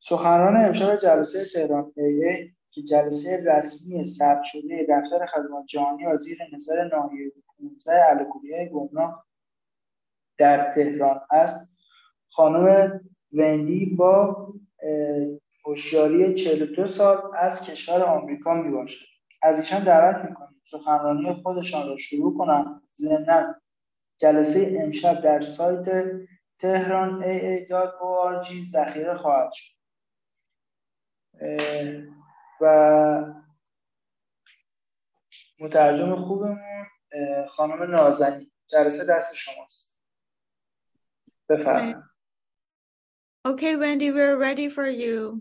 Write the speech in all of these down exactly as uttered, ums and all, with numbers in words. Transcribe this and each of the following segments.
سخنران امشب جلسه تهران ای ای که جلسه رسمی ثبت شده دفتر خدمات جهانی و زیر نظر ناحیه پانزده الکلیه گمنام در تهران است، خانم وندی با هوشیاری چهل و دو سال از کشور آمریکا میباشد. از ایشان دعوت میکنیم سخنرانی خودشان را شروع کنند. ضمناً جلسه امشب در سایت تهران ای ای دات او آر جی ذخیره خواهد شد و مترجم خوبمون خانم نازنین. جلسه دست شماست، بفرمایید. Okay, Wendy, we're ready for you.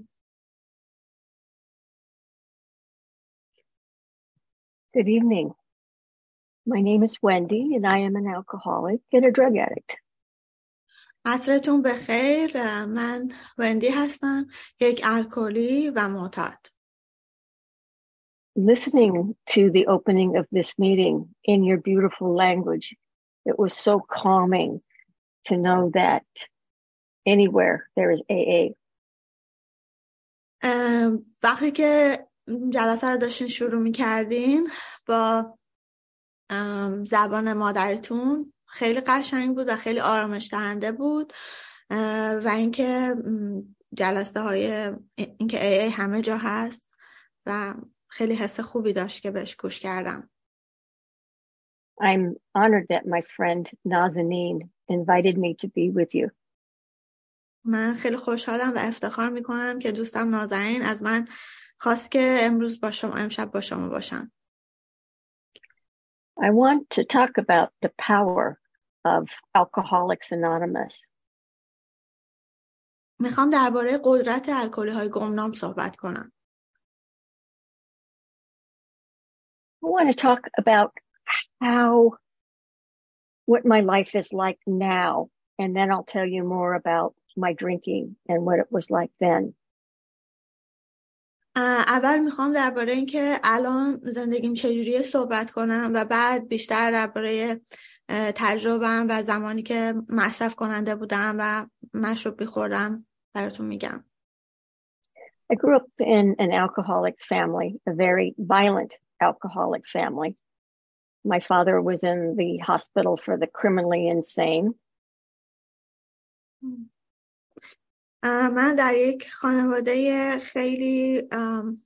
Good evening. My name is Wendy and I am an alcoholic and a drug addict. عصرتون بخیر. من وندی هستم، یک الکلی و معتاد. Listening to the opening of this meeting in your beautiful language, it was so calming to know that anywhere there is A A. وقتی که جلسه رو داشتین شروع می کردین با زبان مادرتون خیلی قشنگ بود و خیلی آرامش دهنده بود و اینکه جلسه های اینکه ای ای همه جا هست و خیلی حس خوبی داشت که بهش گوش کردم. I'm honored that my friend Nazanin invited me to be with you. من خیلی خوشحالم و افتخار میکنم که دوستم نازنین از من خواست که امروز با شما امشب با شما باشم. I want to talk about the power of Alcoholics Anonymous. میخوام درباره قدرت الکلی های گمنام صحبت کنم. I want to talk about how, what my life is like now, and then I'll tell you more about my drinking and what it was like then. اول میخوام درباره اینکه الان زندگیم چجوریه صحبت کنم و بعد بیشتر درباره تجربه‌ام و زمانی که مصرف کننده بودم و مشروب می‌خوردم براتون میگم. I grew up in an alcoholic family, a very violent alcoholic family. My father was in the hospital for the criminally insane. من در یک خانواده خیلی ام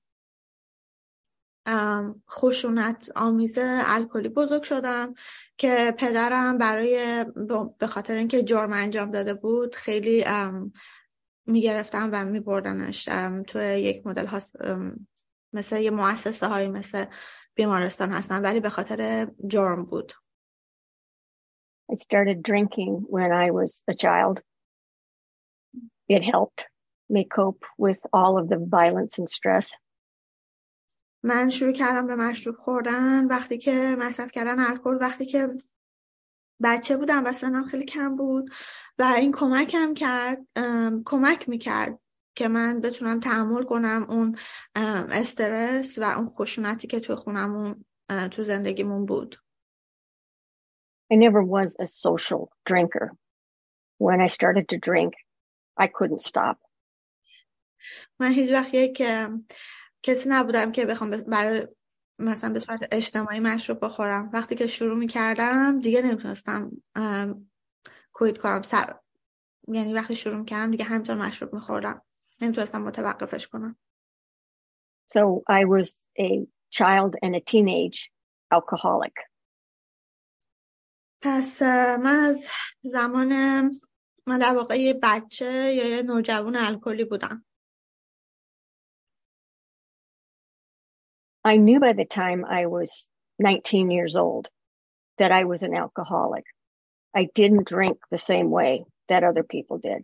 ام خشونت آمیز الکلی بزرگ شدم که پدرم برای به خاطر اینکه جرم انجام داده بود خیلی میگرفتن و میبردنش توی یک مدل هاست مثل یه مؤسسه های مثل بیمارستان هستن ولی به خاطر جرم بود. I started drinking when I was a child. It helped me cope with all of the violence and stress. من شروع کردم به مشروب خوردن وقتی که مصرف کردن الکل وقتی که بچه بودم و سنم خیلی کم بود و این کمکم کرد کمک میکرد که من بتونم تحمل کنم اون استرس و اون خشونتی که توی خونمون تو زندگیمون بود. I never was a social drinker. When I started to drink, I couldn't stop. من هیچ وقت یک کسی نبودم که بخوام برای مثلا به صورت اجتماعی مشروب بخورم. وقتی که شروع می‌کردم دیگه نمیتونستم کویت کنم. سر... یعنی وقتی شروع می‌کردم دیگه همینطور مشروب می‌خوردم. نمیتونستم متوقفش کنم. So I was a child and a teenage alcoholic. پس من از زمان من در واقع یه بچه یا یه نوجوان الکلی بودم. I knew by the time I was nineteen years old that I was an alcoholic. I didn't drink the same way that other people did.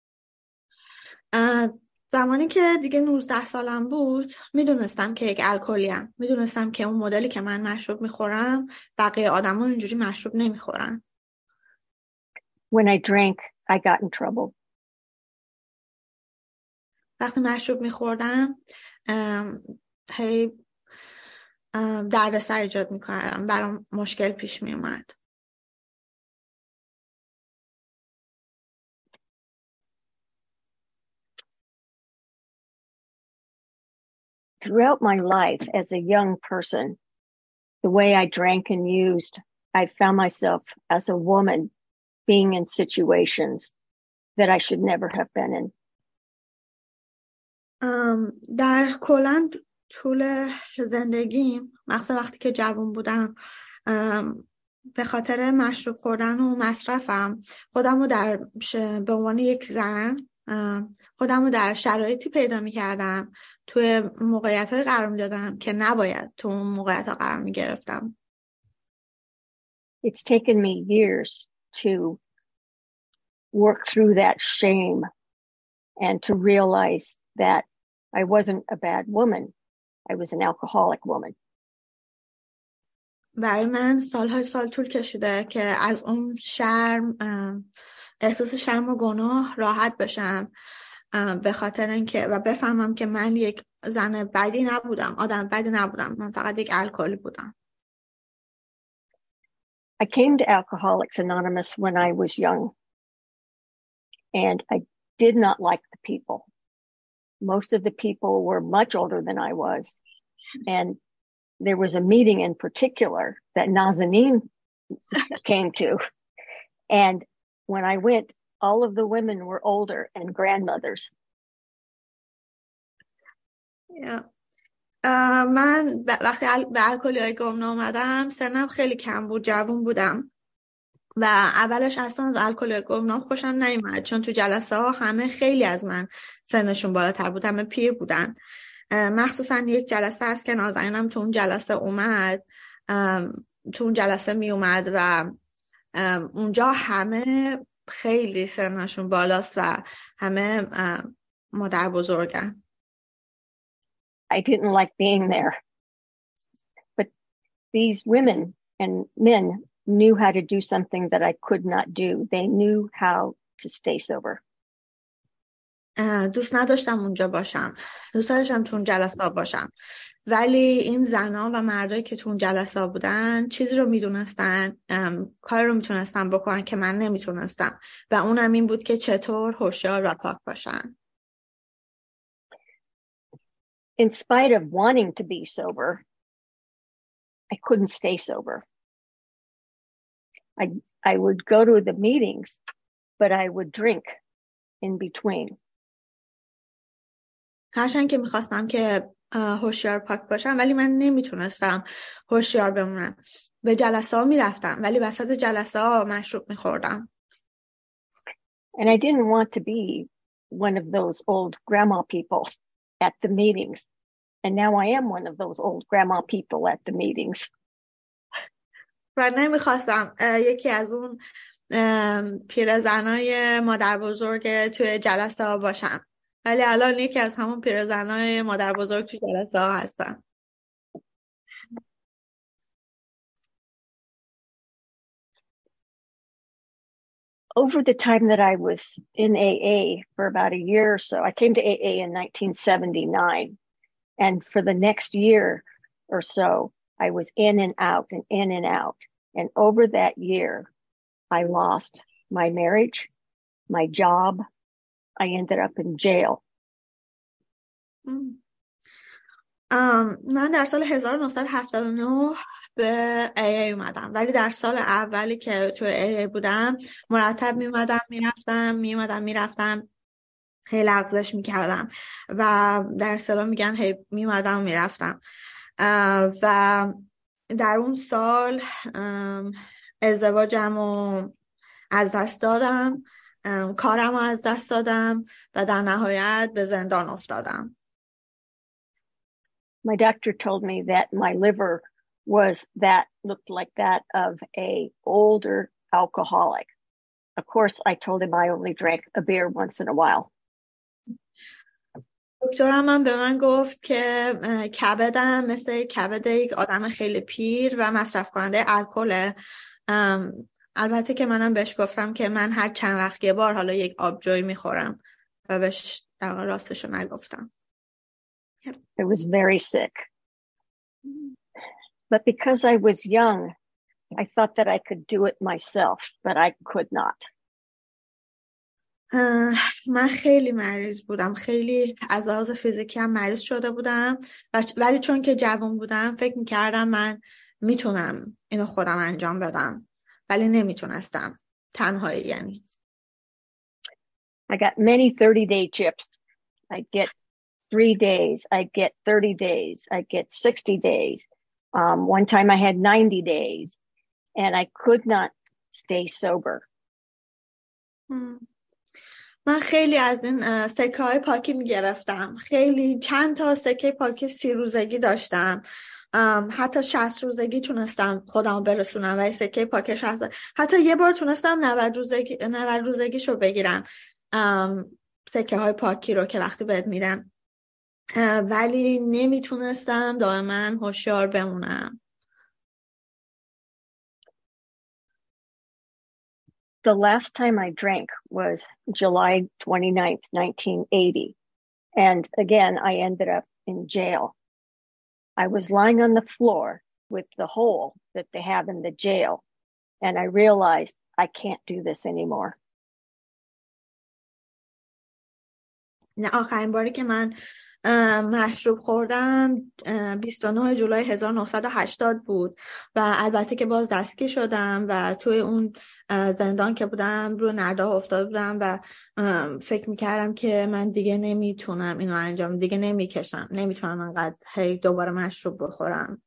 زمانی که دیگه نوزده سالم بود میدونستم که یک الکلیم. میدونستم که اون مدلی که من مشروب میخورم بقیه آدم ها اینجوری مشروب نمیخورن. When I drank, I got in trouble. وقتی مشروب میخوردم هی دردسر ایجاد میکردم، برام مشکل پیش میومد. throughout my life as a young person, the way I drank and used, I found myself as a woman being in situations that I should never have been in. um, در کلاً طول زندگیم، مخصوصا وقتی که جوان بودم، به خاطر مشروب خوردن و مصرفم خودم رو در ش... به عنوان یک زن خودم رو در شرایطی پیدا می کردم، توی موقعیت های قرار می دادم که نباید تو اون موقعیت ها قرار می گرفتم. It's taken me years to work through that shame and to realize that I wasn't a bad woman. I was an alcoholic woman. برای من سالهای سال طول کشیده که از اون شرم، احساس شرم و گناه راحت بشم، به خاطر اینکه و بفهمم که من یک زن بدی نبودم، آدم بدی نبودم، من فقط یک الکلی بودم. I came to Alcoholics Anonymous when I was young, and I did not like the people. Most of the people were much older than I was, and there was a meeting in particular that Nazanin came to, and when I went, all of the women were older and grandmothers. Yeah. Uh, من وقتی به الکلی گمنام اومدم سنم خیلی کم بود، جوان بودم و اولش اصلا از الکل گمنام خوشم نیومد، چون تو جلسه ها همه خیلی از من سنشون بالاتر بود، همه پیر بودن. مخصوصا یک جلسه هست که نازنینم تو اون جلسه اومد، تو اون جلسه می اومد و اونجا همه خیلی سنشون بالاست و همه مادر بزرگن. I didn't like being there, but these women and men knew how to do something that I could not do. They knew how to stay sober. دوست نداشتم اونجا باشم، دوست داشتم تو اون جلسه باشم، ولی این زنا و مردایی که تو اون جلسه بودن چیزی رو میدونستن، کار رو میتونستن بکنن که من نمیتونستم و اونم این بود که چطور هوشیار و پاک باشن. In spite of wanting to be sober, I couldn't stay sober. I I would go to the meetings, but I would drink in between. هرچند که میخواستم که هوشیار پاک باشم ولی من نمیتونستم هوشیار بمونم. به جلسه ها میرفتم ولی وسط جلسه ها مشروب میخوردم. And I didn't want to be one of those old grandma people at the meetings. And now I am one of those old grandma people at the meetings. و نمیخواستم یکی از اون پیرزنای مادر بزرگ توی جلسه ها باشم. ولی الان یکی از همون پیرزنای مادر بزرگ توی جلسه ها هستم. Over the time that I was in A A for about a year or so, I came to A A in nineteen seventy-nine. And for the next year or so, I was in and out and in and out. And over that year, I lost my marriage, my job. I ended up in jail. um, من در سال هزار و نهصد و هفتاد و نه به ای ای اومدم، ولی در سال اولی که تو ای ای بودم مرتب می اومدم میرفتم می اومدم میرفتم هی لغزش میکردم و در اصطلاح میگن هی میومدم میرفتم و در اون سال ازدواجمو از دست دادم، کارمو از دست دادم و در نهایت به زندان افتادم. My doctor told me that my liver was that looked like that of a older alcoholic. Of course, I told him I only drank a beer once in a while. دکترم من به من گفت که کبدم مثل کبد یک آدم خیلی پیر و مصرف کننده الکل. البته که منم بهش گفتم که من هر چند وقت یه بار حالا یک آبجوی میخورم و بهش در واقع راستشو نگفتم. I was very sick. But because I was young, I thought that I could do it myself, but I could not. من خیلی مریض بودم، خیلی از لحاظ فیزیکی هم مریض شده بودم، ولی چون که جوان بودم فکر میکردم من میتونم اینو خودم انجام بدم، ولی نمیتونستم تنهایی. یعنی I got many thirty day chips. I get three days. I get thirty days. I get sixty days. Um, one time I had ninety days and I could not stay sober. Hmm. من خیلی از این سکه های پاکی میگرفتم، خیلی چند تا سکه پاکی سی روزگی داشتم، حتی شصت روزگی تونستم خودم برسونم و سکه پاکی شصت، حتی یه بار تونستم نود روزگی نود روزگیشو بگیرم، سکه های پاکی رو که وقتی بهت میدن، ولی نمیتونستم دائما هوشیار بمونم. The last time I drank was July twenty-ninth, nineteen eighty. And again, I ended up in jail. I was lying on the floor with the hole that they have in the jail. And I realized I can't do this anymore. نه، آخرین باری که من مشروب خوردم بیست و نه جولای هزار و نهصد و هشتاد بود و البته که باز دستگیر شدم و توی اون زندان که بودم رو نرده افتاده بودم و فکر میکردم که من دیگه نمیتونم اینو انجام، دیگه نمیکشم، نمیتونم انقدر هی دوباره مشروب بخورم.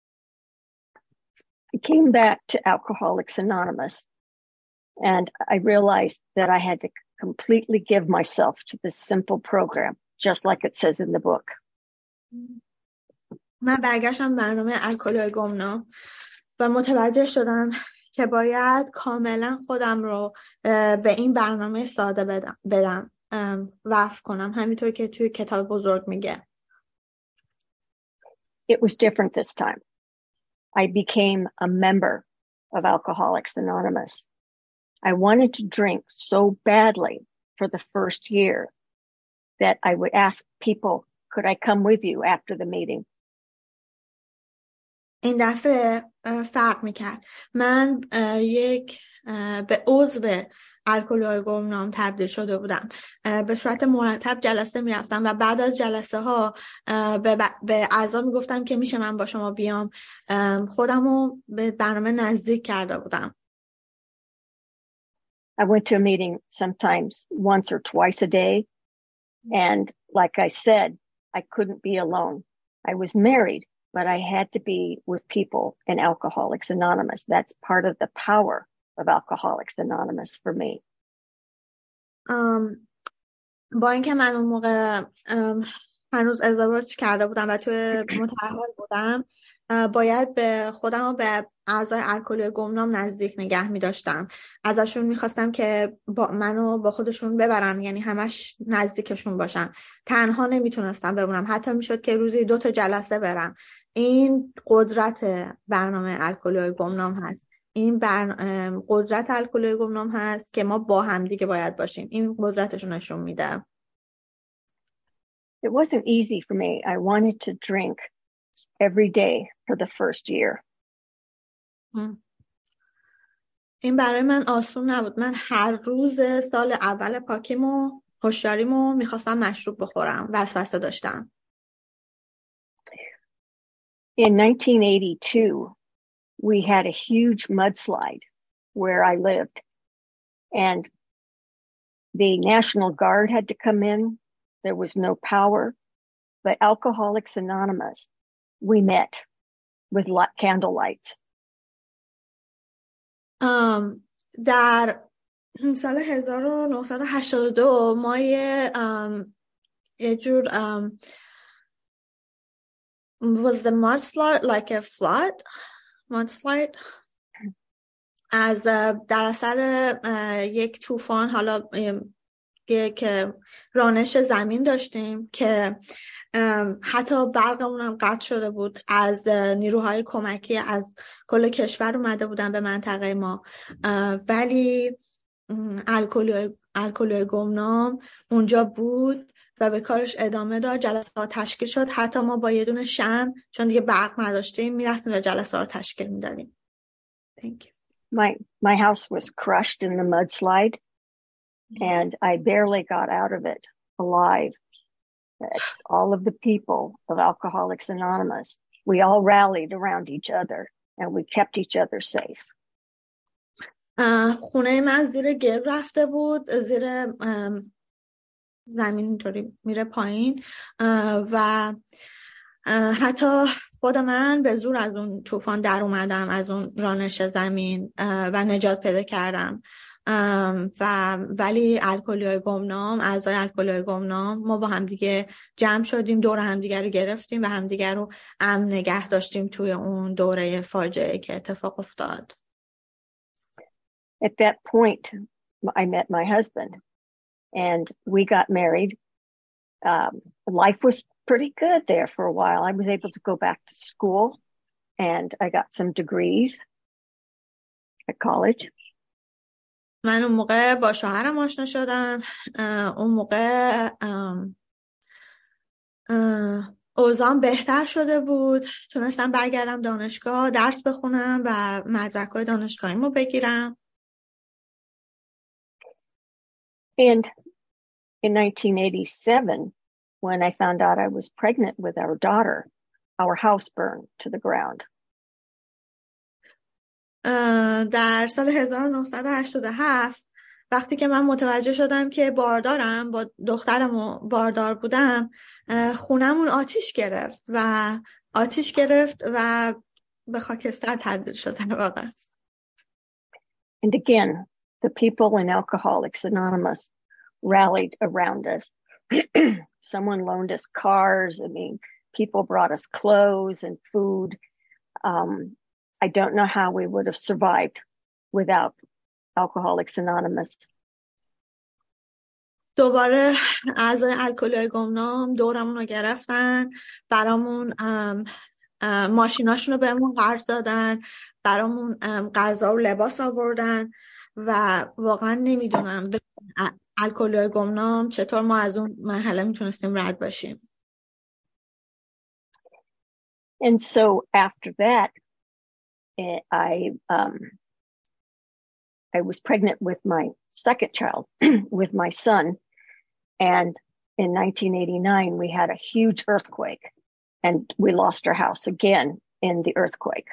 I came back to Alcoholics Anonymous and I realized that I had to completely give myself to this simple program, just like it says in the book. من برگشتم برنامه الکل گمنام و متوجه شدم که باید کاملا خودم رو به این برنامه ساده بدم, بدم وقف کنم، همینطور که توی کتاب بزرگ میگه. It was different this time. I became a member of Alcoholics Anonymous. I wanted to drink so badly for the first year that I would ask people, could I come with you after the meeting? این دفعه فرق میکرد. من یک به عضو الکل گمنام تبدیل شده بودم. به صورت مرتب جلسه میرفتم و بعد از جلسه ها به, به اعضا میگفتم که میشه من با شما بیام. خودمو به برنامه نزدیک کرده بودم. I went to a meeting sometimes once or twice a day. And like I said, I couldn't be alone. I was married, but I had to be with people in Alcoholics Anonymous. That's part of the power of Alcoholics Anonymous for me. Um, با اینکه من اون موقع um, هنوز ازدواج کرده بودم و توی متأهل بودم، باید به خودم به اعضای الکل گمنام نزدیک نگه می داشتم. ازشون میخواستم که با منو با خودشون ببرن، یعنی همش نزدیکشون باشم. تنها نمیتونستم بمونم، حتی میشد که روزی دو تا جلسه برم. این قدرت برنامه الکل گمنام هست. این برن... قدرت الکل گمنام هست که ما با هم دیگه باید باشیم. این قدرتشو نشون میده. It wasn't easy for me. I wanted to drink every day for the first year. این برای من آسون نبود. من هر روز سال اول پاکیمو هوشیاریمو میخواستم مشروب بخورم. وسوسه داشتم. In nineteen eighty-two, we had a huge mudslide where I lived, and the National Guard had to come in. There was no power, but Alcoholics Anonymous, we met with candle lights. Um, در سال هزار و نهصد و هشتاد و دو ما یه um, یه جور um, was the mudslide like a flood? mudslide? از در اثر یک طوفان، حالا یک رانش زمین داشتیم که حتی برقمون هم قطع شده بود. از نیروهای کمکی از کل کشور اومده بودن به منطقه ما، ولی الکل الکل گمنام اونجا بود و به کارش ادامه داد. جلسه ها تشکیل شد. حتی ما با یه دونه شمع، چون دیگه برق نداشتیم، میرفتیم و جلسه ها رو تشکیل میدادیم. Thank you. My my house was crushed in the mudslide, and I barely got out of it alive. All of the people of Alcoholics Anonymous, we all rallied around each other and we kept each other safe. خونه من زیر گرد رفته بود، زیر زمین اینطوری میره پایین و حتی خود من به زور از اون طوفان در اومدم، از اون رانش زمین و نجات پیدا کردم. و ولی الکلیای گمنام، اعضای الکلیای گمنام، ما با هم دیگه جمع شدیم، دور هم دیگه رو گرفتیم و هم دیگه رو امن نگه داشتیم توی اون دوره فاجعه که اتفاق افتاد. At that point, I met my husband and we got married. Um, life was pretty good there for a while. I was able to go back to school and I got some degrees at college. من اون موقع با شوهرم آشنا شدم. اون موقع اوضاعم بهتر شده بود، تونستم برگردم دانشگاه درس بخونم و مدرک‌های دانشگاهیمو بگیرم. And in nineteen eighty-seven, when I found out I was pregnant with our daughter, our house burned to the ground. در سال هزار و نهصد و هشتاد و هفت وقتی که من متوجه شدم که باردارم، با دخترم باردار بودم، خونمون آتیش گرفت و آتیش گرفت و به خاکستر تبدیل شد در واقع. And again, the people in Alcoholics Anonymous rallied around us. Someone loaned us cars. I mean, people brought us clothes and food. Um, I don't know how we would have survived without Alcoholics Anonymous. دوباره اعضای الکلیای گمنام دورمون رو گرفتن، برامون ماشیناشون رو بهمون قرض دادن، برامون غذا و لباس آوردن و واقعا نمیدونم الکلیای گمنام چطور ما از اون مرحله میتونستیم رد باشیم. And so after that, I um, I was pregnant with my second child, with my son, and in nineteen eighty-nine we had a huge earthquake, and we lost our house again in the earthquake.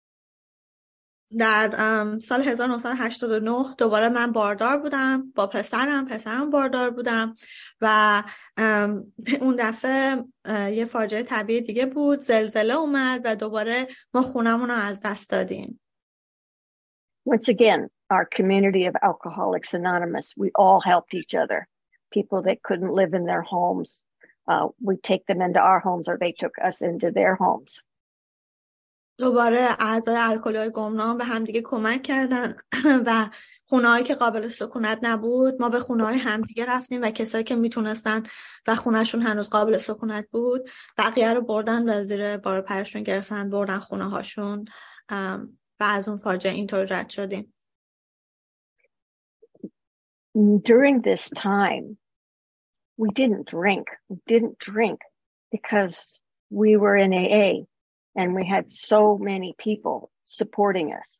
در سال هزار و نهصد و هشتاد و نه دوباره من باردار بودم با پسرم، پسرم باردار بودم و اون دفعه یه فاجعه طبیعی دیگه بود، زلزله اومد و دوباره ما خونمون رو از دست دادیم. Once again, our community of Alcoholics Anonymous, we all helped each other. People that couldn't live in their homes, uh, we take them into our homes or they took us into their homes. دوباره اعضای الکلیای گمنام به هم دیگه کمک کردن و خونه‌هایی که قابل سکونت نبود ما به خونه‌های همدیگه رفتیم و کسایی که میتونستن و خونه‌شون هنوز قابل سکونت بود بقیه رو بردن و زیر بار پرشون گرفتن، بردن خونه‌هاشون و از اون فاجعه اینطور رد شدیم. During this time, we didn't drink. We didn't drink because we were in A A and we had so many people supporting us.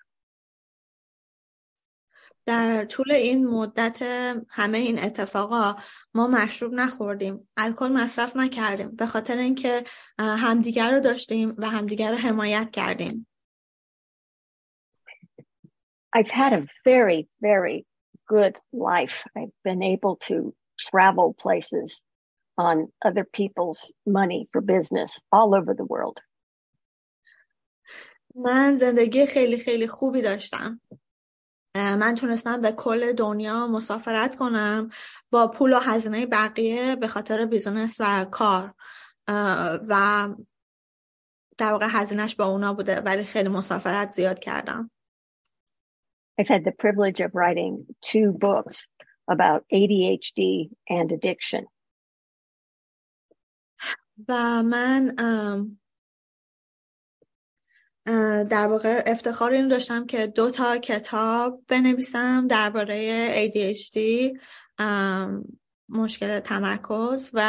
در طول این مدت همه این اتفاقا ما مشروب نخوردیم، الکل مصرف نکردیم به خاطر اینکه همدیگر رو داشتیم و همدیگر رو حمایت کردیم. I've had a very, very good life. I've been able to travel places on other people's money for business all over the world. من زندگی خیلی خیلی خوبی داشتم. من تونستم به کل دنیا مسافرت کنم با پول و هزینه بقیه به خاطر بیزنس و کار و در واقع هزینهش با اونا بوده ولی خیلی مسافرت زیاد کردم. I've had the privilege of writing two books about A D H D and addiction. و من در واقع افتخار این داشتم که دو تا کتاب بنویسم درباره A D H D، مشکل تمرکز و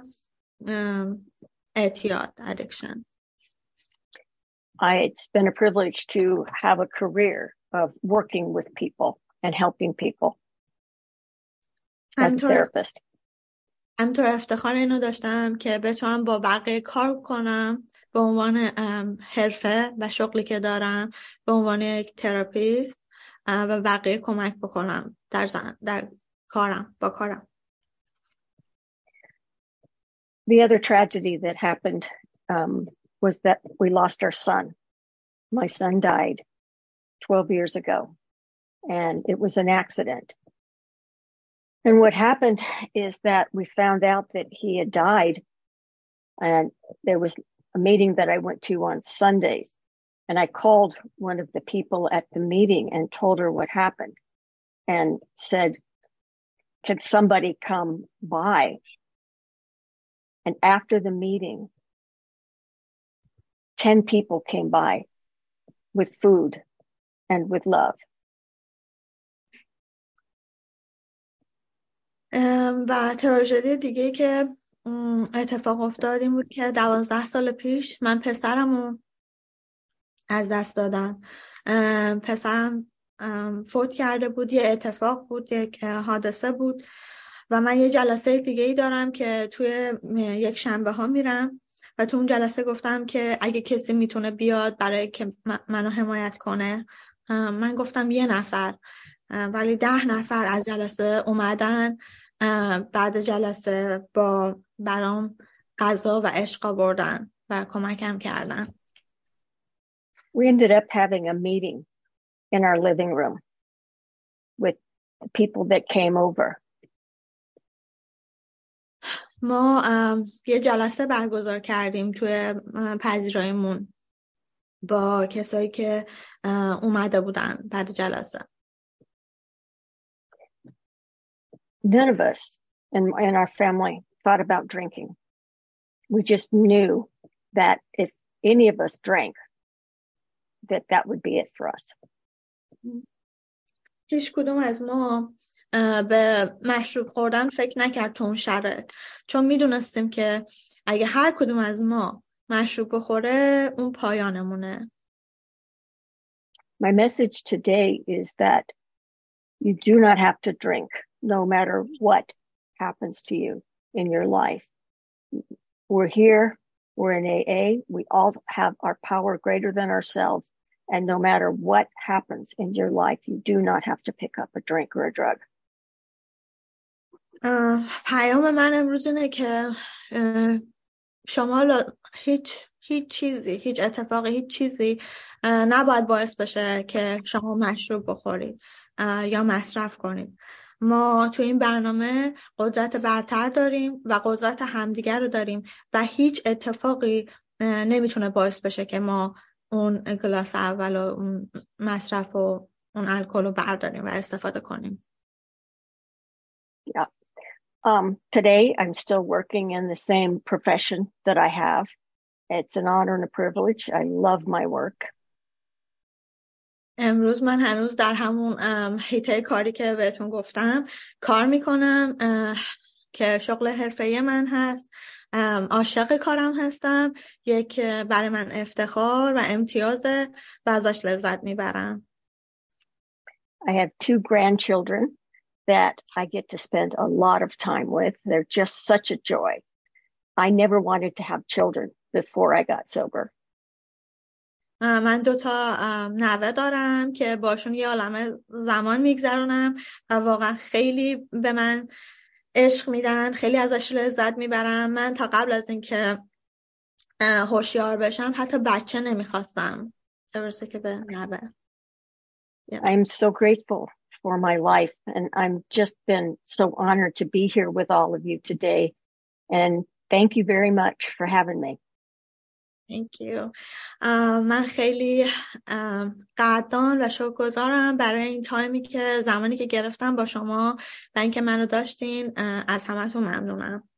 اعتیاد addiction. I, it's been a privilege to have a career of working with people and helping people. as a therapist. همینطور افتخار اینو داشتم که بتونم با بقیه کار کنم به عنوان حرفه و شغلی که دارم به عنوان یک تراپیست و بقیه کمک بکنم در زن... در کارم با کارم. The other tragedy that happened um, was that we lost our son. My son died twelve years ago, and it was an accident. And what happened is that we found out that he had died, and there was a meeting that I went to on Sundays, and I called one of the people at the meeting and told her what happened and said, can somebody come by? And after the meeting, ten people came by with food and with love. و تراژدی دیگه که اتفاق افتاد این بود که دوازده سال پیش من پسرمو از دست دادم. پسرم فوت کرده بود، یه اتفاق بود، یک حادثه بود و من یه جلسه دیگه ای دارم که توی یک شنبه ها میرم و تو اون جلسه گفتم که اگه کسی میتونه بیاد برای که منو حمایت کنه. من گفتم یه نفر، ولی ده نفر از جلسه اومدن. بعد جلسه با برام غذا و عشق آوردن و کمکم کردن. We ended up having a meeting in our living room with people that came over. ما یه جلسه برگزار کردیم توی پذیراییمون با کسایی که اومده بودن بعد جلسه. None of us in, in our family thought about drinking. We just knew that if any of us drank, that that would be it for us. هیچ کدوم از ما به مشروب خوردن فکر نکرد تو اون شرایط، چون میدونستیم که اگه هر کدوم از ما مشروب بخوره اون پایانمونه. My message today is that you do not have to drink no matter what happens to you in your life. We're here, we're in A A, we all have our power greater than ourselves, and no matter what happens in your life, you do not have to pick up a drink or a drug. پیام من امروز اینه که شما هیچ هیچ چیزی، هیچ اتفاقی، هیچ چیزی نباید باعث بشه که شما مشروب بخورید یا مصرف کنید. ما تو این برنامه قدرت برتر داریم و قدرت همدیگر رو داریم و هیچ اتفاقی نمیتونه باعث بشه که ما اون گلاس اول و اون مصرف و اون الکل رو برداریم و استفاده کنیم. Yeah. Um, today I'm still working in the same profession that I have. It's an honor and a privilege. I love my work. امروز من هنوز در همون حیطه کاری که بهتون گفتم کار میکنم که شغل حرفه‌ای من هست. عاشق کارم هستم، یک برای من افتخار و امتیازه و ازش لذت میبرم. I have two grandchildren that I get to spend a lot of time with. They're just such a joy. I never wanted to have children before I got sober. من دوتا نوه دارم که باشون یه عالمه زمان میگذرونم و واقعا خیلی به من عشق میدن، خیلی ازش لذت میبرم. من تا قبل از اینکه هوشیار بشم حتی بچه نمیخواستم درسته که به نوه. Yeah. I'm so grateful for my life, and I'm just been so honored to be here with all of you today. And thank you very much for having me. Thank you. uh, من خیلی uh, قدردان و شکرگزارم برای این تایمی که زمانی که گرفتم با شما و اینکه منو داشتین. uh, از همتون ممنونم.